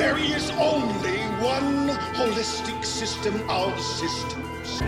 There is only one holistic system of systems.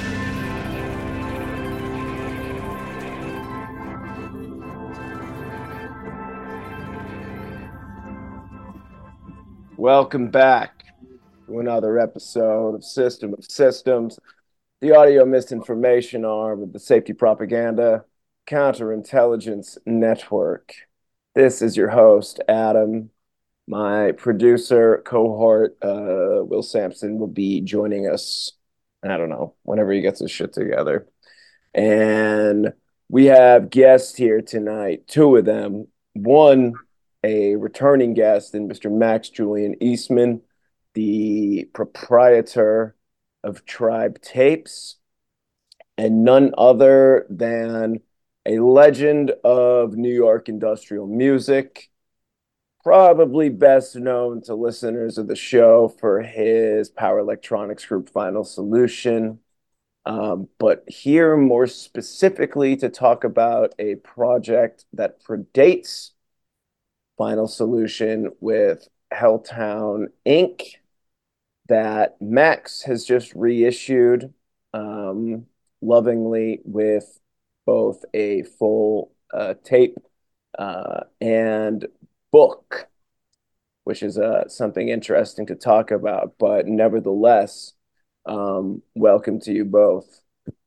Welcome back to another episode of System of Systems, the audio misinformation arm of the Safety Propaganda Counterintelligence Network. This is your host, Adam. My producer, cohort, Will Sampson, will be joining us, I don't know, whenever he gets his shit together. And we have guests here tonight, two of them. One, a returning guest in Mr. Max Julian Eastman, the proprietor of Tribe Tapes, and none other than a legend of New York industrial music, probably best known to listeners of the show for his power electronics group Final Solution. But here more specifically to talk about a project that predates Final Solution with Helltown Inc. that Max has just reissued lovingly with both a full tape and book, which is something interesting to talk about. But nevertheless, welcome to you both.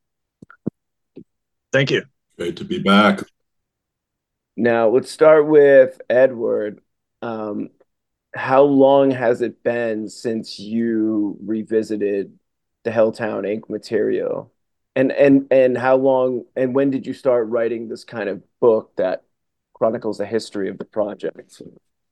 Thank you. Great to be back. Now, let's start with Edward. How long has it been since you revisited the Helltown Inc. material? And how long and when did you start writing this kind of book that chronicles the history of the project?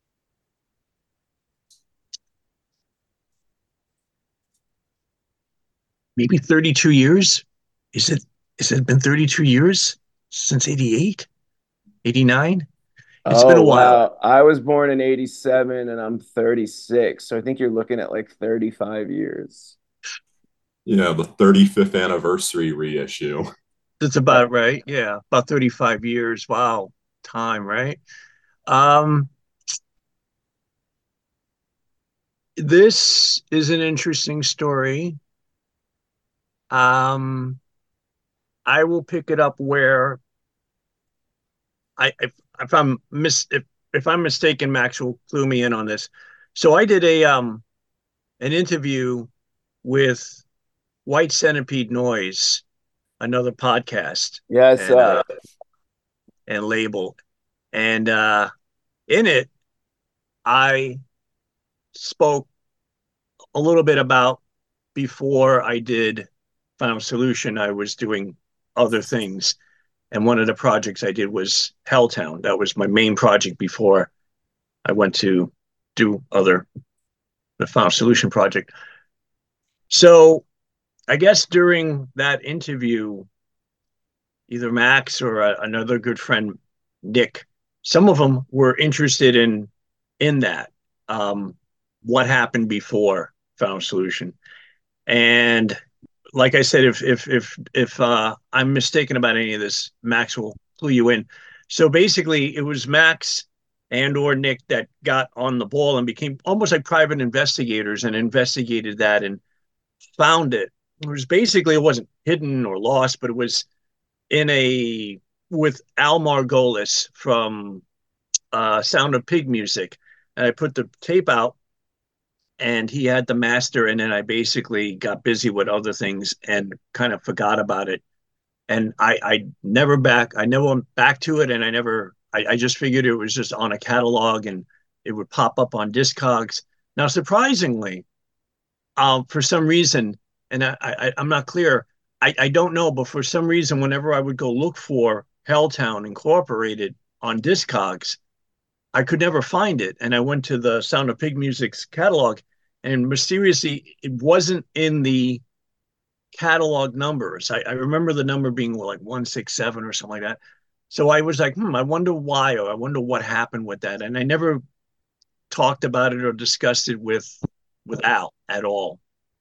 Maybe 32 years. Is it been 32 years since 88? 89? It's been a while. Wow. I was born in 87 and I'm 36. So I think you're looking at like 35 years. Yeah, the 35th anniversary reissue. That's about right. Yeah, about 35 years. Wow. Time, right? This is an interesting story. I will pick it up where if I'm mistaken, Max will clue me in on this. So I did an interview with White Centipede Noise, another podcast. Yes, and label. And in it, I spoke a little bit about before I did Final Solution, I was doing other things. And one of the projects I did was Helltown. That was my main project before I went to do the Final Solution project. So I guess during that interview, either Max or another good friend, Nick, some of them were interested in that. What happened before Final Solution. And like I said, if I'm mistaken about any of this, Max will clue you in. So basically, it was Max and or Nick that got on the ball and became almost like private investigators and investigated that and found it. It was basically, it wasn't hidden or lost, but it was with Al Margolis from Sound of Pig Music. And I put the tape out and he had the master, and then I basically got busy with other things and kind of forgot about it. And I never went back to it, and I just figured it was just on a catalog and it would pop up on Discogs. Now, surprisingly, for some reason, and I'm not clear, I don't know, but for some reason, whenever I would go look for Helltown Incorporated on Discogs, I could never find it. And I went to the Sound of Pig Music's catalog, and mysteriously, it wasn't in the catalog numbers. I remember the number being like 167 or something like that. So I was like, I wonder why, or I wonder what happened with that. And I never talked about it or discussed it with Al at all.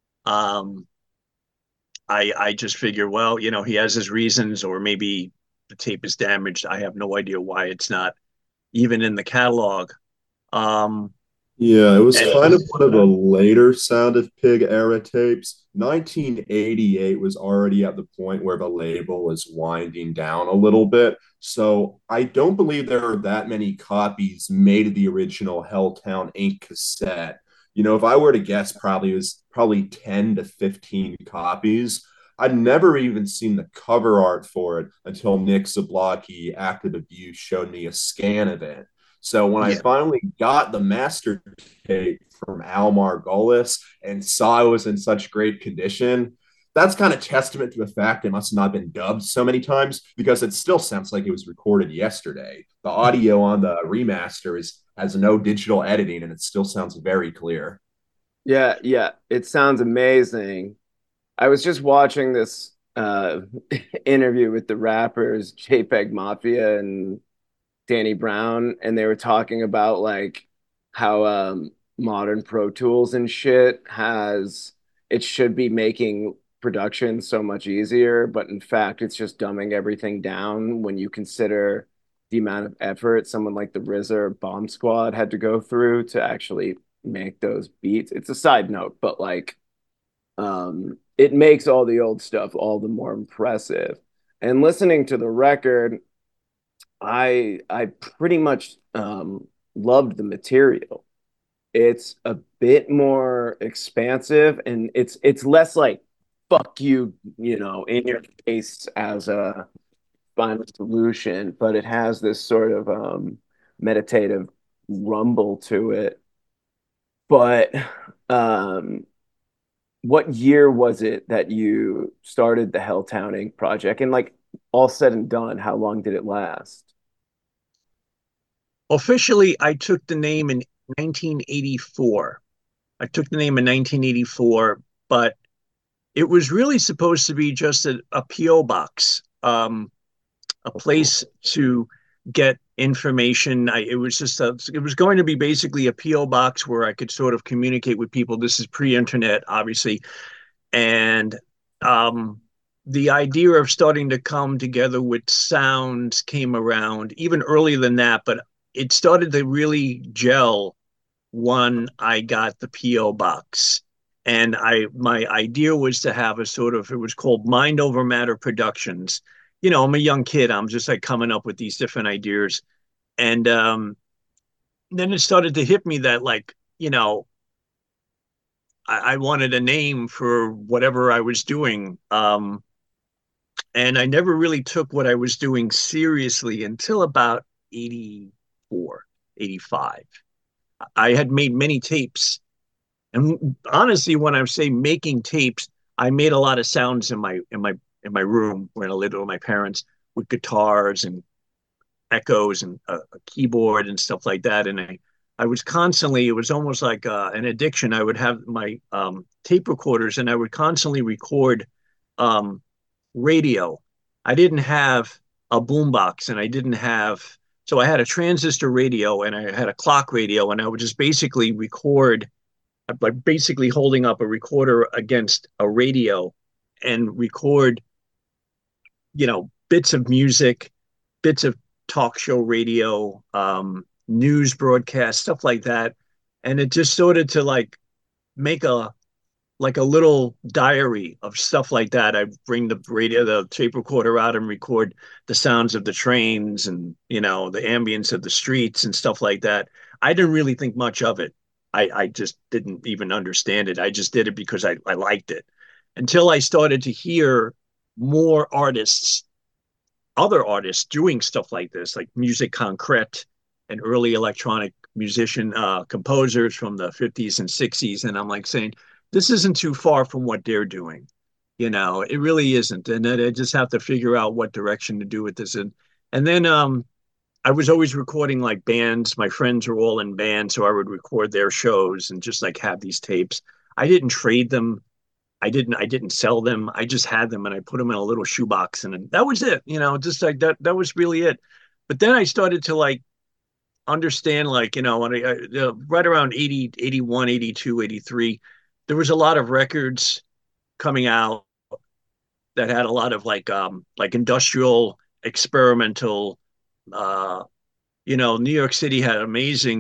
I just figure, well, he has his reasons, or maybe the tape is damaged. I have no idea why it's not even in the catalog. Yeah, it was And kind of one of the later Sound of Pig era tapes. 1988 was already at the point where the label was winding down a little bit. So I don't believe there are that many copies made of the original Helltown Inc. cassette. If I were to guess, probably it was probably 10 to 15 copies. I'd never even seen the cover art for it until Nick Zablocki, Active Abuse, showed me a scan of it. So when I yeah, finally got the master tape from Al Margolis and saw it was in such great condition, that's kind of testament to the fact it must not have been dubbed so many times because it still sounds like it was recorded yesterday. The audio on the remaster has no digital editing and it still sounds very clear. Yeah, yeah, it sounds amazing. I was just watching this interview with the rappers JPEG Mafia and Danny Brown, and they were talking about like how modern Pro Tools and shit has it should be making production so much easier, but in fact, it's just dumbing everything down when you consider the amount of effort someone like the RZA or Bomb Squad had to go through to actually make those beats. It's a side note, but like it makes all the old stuff all the more impressive. And listening to the record, I pretty much loved the material. It's a bit more expansive and it's less like fuck you, in your face as a final solution, but it has this sort of meditative rumble to it. But um what year was it that you started the Helltown Inc. project? And like all said and done, how long did it last? officially, I took the name in 1984. I took the name in 1984, but it was really supposed to be just a PO box, a place to get information. It was just it was going to be basically a PO box where I could sort of communicate with people. This is pre-internet, obviously, and um, the idea of starting to come together with sounds came around even earlier than that, but it started to really gel when I got the PO box. And my idea was to have a sort of, it was called Mind Over Matter Productions. I'm a young kid. I'm just like coming up with these different ideas. And then it started to hit me that like, I wanted a name for whatever I was doing. And I never really took what I was doing seriously until about 84, 85. I had made many tapes. And honestly, when I say making tapes, I made a lot of sounds in my room when I lived with my parents with guitars and echoes and a keyboard and stuff like that. And I was constantly, it was almost like an addiction. I would have my tape recorders and I would constantly record um, radio. I didn't have a boombox and I didn't have, so I had a transistor radio and I had a clock radio and I would just basically record by basically holding up a recorder against a radio and record, bits of music, bits of talk show radio, news broadcast, stuff like that. And it just started to like make a little diary of stuff like that. I bring the tape recorder out and record the sounds of the trains and, the ambience of the streets and stuff like that. I didn't really think much of it. I just didn't even understand it. I just did it because I liked it until I started to hear more artists, other artists doing stuff like this, like Music Concrete and early electronic musician composers from the 50s and 60s. And I'm like saying, this isn't too far from what they're doing. It really isn't. And then I just have to figure out what direction to do with this. And then I was always recording like bands. My friends were all in bands, so I would record their shows and just like have these tapes. I didn't trade them. I didn't sell them. I just had them and I put them in a little shoebox and that was it. Just like that was really it. But then I started to like understand like, when right around 80, 81, 82, 83, there was a lot of records coming out that had a lot of like industrial experimental. New York City had amazing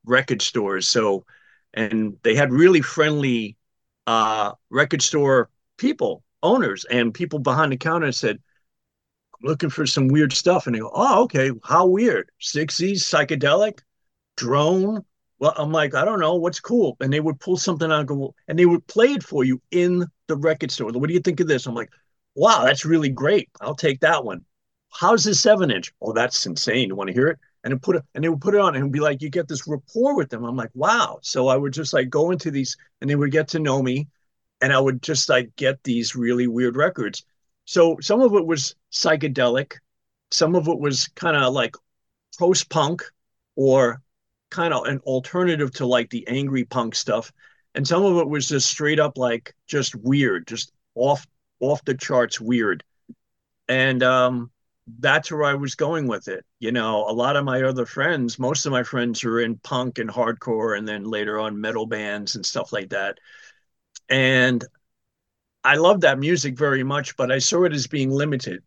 record stores. So, and they had really friendly record store people, owners, and people behind the counter said, "I'm looking for some weird stuff." And they go, "Oh, okay. How weird? 60s, psychedelic, drone." Well, I'm like, I don't know, what's cool. And they would pull something out and go, and they would play it for you in the record store. What do you think of this? I'm like, wow, that's really great. I'll take that one. How's this 7-inch? Oh, that's insane. You want to hear it? And they would put it on and be like, you get this rapport with them. I'm like, wow. So I would just like go into these and they would get to know me and I would just like get these really weird records. So some of it was psychedelic, some of it was kind of like post punk or kind of an alternative to like the angry punk stuff. And some of it was just straight up like just weird, just off the charts weird. And that's where I was going with it. You know, a lot of my other friends, most of my friends were in punk and hardcore and then later on metal bands and stuff like that. And I love that music very much, but I saw it as being limited.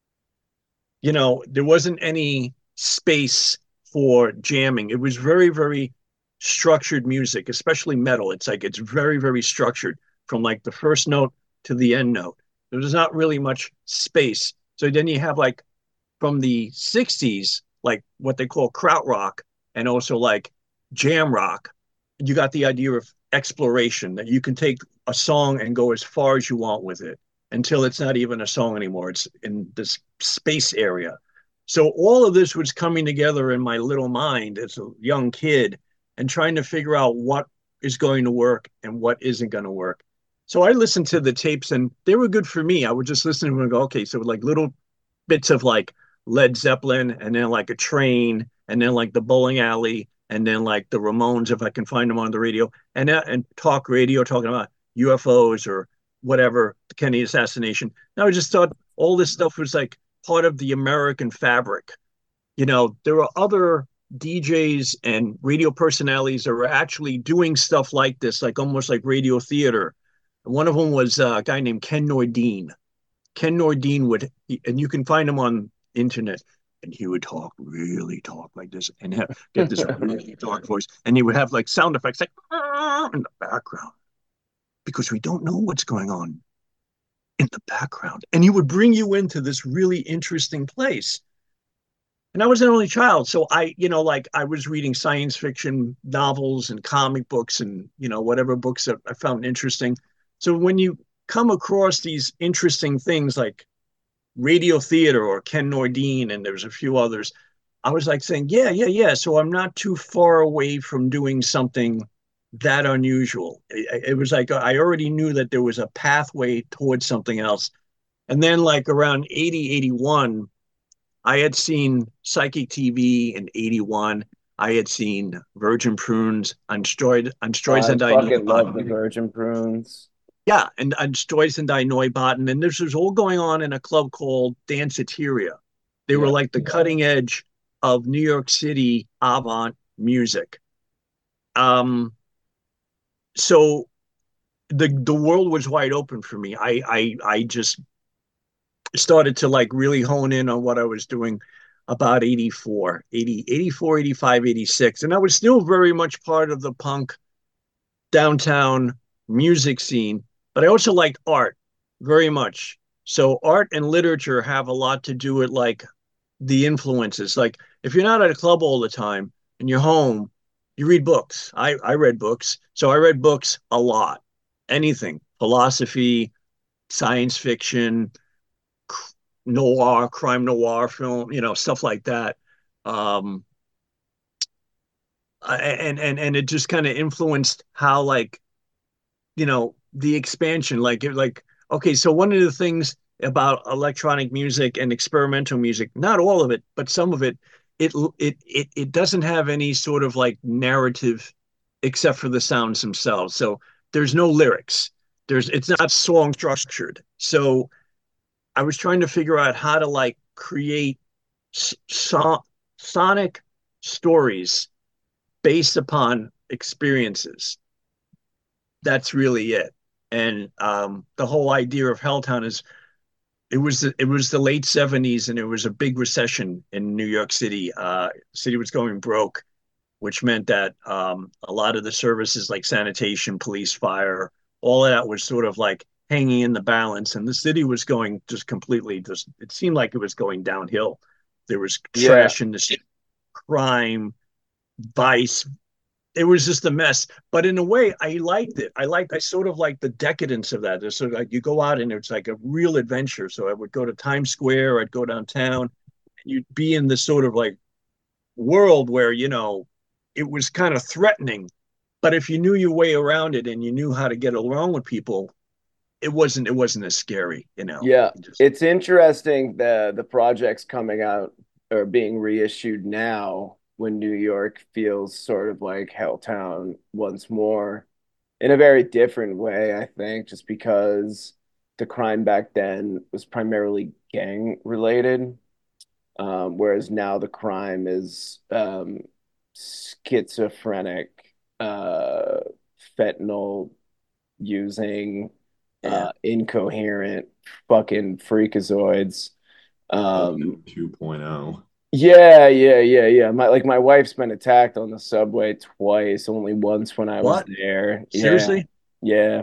You know, there wasn't any space for jamming. It was very, very structured music, especially metal. It's like it's very, very structured from like the first note to the end note. There's not really much space. So then you have like from the 60s, like what they call krautrock and also like jam rock. You got the idea of exploration that you can take a song and go as far as you want with it until it's not even a song anymore. It's in this space area. So all of this was coming together in my little mind as a young kid and trying to figure out what is going to work and what isn't going to work. So I listened to the tapes and they were good for me. I would just listen to them and go, okay, so like little bits of like Led Zeppelin and then like a Train and then like the Bowling Alley and then like the Ramones if I can find them on the radio and talk radio talking about UFOs or whatever, the Kennedy assassination. And I just thought all this stuff was like part of the American fabric. You know, there are other DJs and radio personalities that were actually doing stuff like this, like almost like radio theater. One of them was a guy named Ken Nordine. Ken Nordine would, and you can find him on internet, and he would really talk like this, and get this really dark voice, and he would have like sound effects like in the background because we don't know what's going on in the background, and he would bring you into this really interesting place. And I was an only child, so I, you know, like I was reading science fiction novels and comic books, and you know whatever books that I found interesting. So when you come across these interesting things like radio theater or Ken Nordine, and there's a few others, I was like saying, yeah, yeah, yeah. So I'm not too far away from doing something that unusual. It was like I already knew that there was a pathway towards something else. And then like around 80, 81, I had seen Psychic TV in 81. I had seen Virgin Prunes, Anstroy I fucking love the Virgin Prunes. Yeah, and Streusendei Neubauten, and this was all going on in a club called Danceteria. They were like the cutting edge of New York City avant music. So the world was wide open for me. I just started to like really hone in on what I was doing about 84, 80, 84, 85, 86. And I was still very much part of the punk downtown music scene, but I also liked art very much. So art and literature have a lot to do with like the influences. Like if you're not at a club all the time and you're home, you read books. I read books. So I read books a lot. Anything, philosophy, science fiction, noir, crime noir film, you know, stuff like that. Um, and it just kind of influenced how like, you know, the expansion, like, okay, so one of the things about electronic music and experimental music, not all of it, but some of it, it doesn't have any sort of like narrative except for the sounds themselves. So there's no lyrics. It's not song structured. So I was trying to figure out how to like create sonic stories based upon experiences. That's really it. And the whole idea of Helltown is it was the late 70s and it was a big recession in New York City. City was going broke. which meant that a lot of the services like sanitation, police, fire, all of that was sort of like hanging in the balance, and the city was going just completely just. It seemed like it was going downhill. There was Yeah. trash in the city, crime, vice. It was just a mess. But in a way, I liked it. I sort of like the decadence of that. There's sort of like you go out and it's like a real adventure. So I would go to Times Square, I'd go downtown, you'd be in this sort of like world where, it was kind of threatening. But if you knew your way around it and you knew how to get along with people, it wasn't as scary. Yeah, Just it's interesting the projects coming out or being reissued now when New York feels sort of like Helltown once more in a very different way, I think, just because the crime back then was primarily gang related, whereas now the crime is schizophrenic, uh, fentanyl using yeah. incoherent fucking freakazoids. Um, Open 2.0. yeah. My wife's been attacked on the subway twice, only once when I was What? there. Yeah, Seriously? yeah.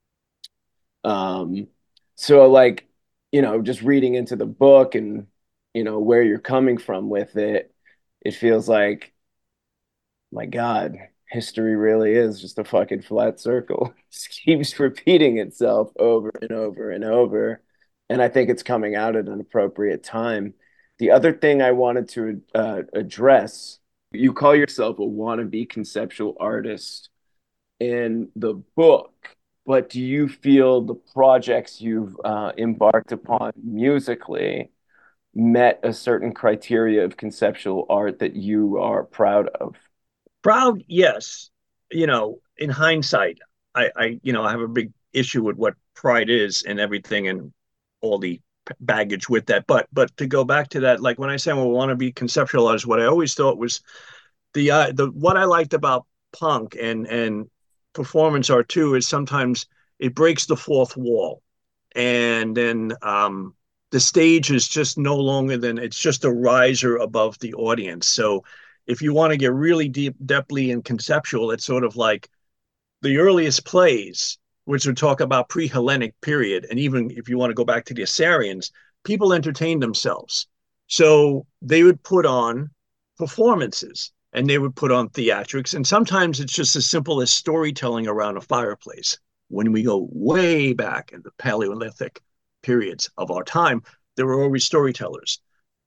Um, so like, just reading into the book and where you're coming from with it, it feels like, my God, history really is just a fucking flat circle. It just keeps repeating itself over and over and over. And I think it's coming out at an appropriate time. The other thing I wanted to address, you call yourself a wannabe conceptual artist in the book, but do you feel the projects you've embarked upon musically met a certain criteria of conceptual art that you are proud of? Proud, yes. In hindsight, I have a big issue with what pride is and everything and all the baggage with that. But to go back to that, like when I say I want to be conceptualized, what I always thought was the what I liked about punk and performance art too is sometimes it breaks the fourth wall, and then the stage is just no longer than it's just a riser above the audience. So if you want to get really deep, depthly and conceptual, it's sort of like the earliest plays, which would talk about pre-Hellenic period, and even if you want to go back to the Assyrians, people entertained themselves. So they would put on performances and they would put on theatrics. And sometimes it's just as simple as storytelling around a fireplace. When we go way back in the Paleolithic periods of our time, there were always storytellers.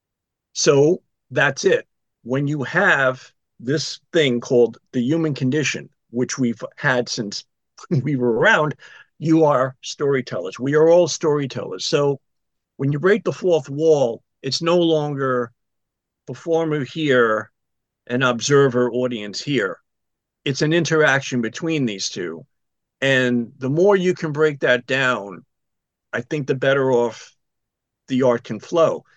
So that's it. When you have this thing called the human condition, which we've had since we were around, you are storytellers. We are all storytellers. So when you break the fourth wall, it's no longer performer here and observer audience here. It's an interaction between these two. And the more you can break that down, I think the better off the art can flow.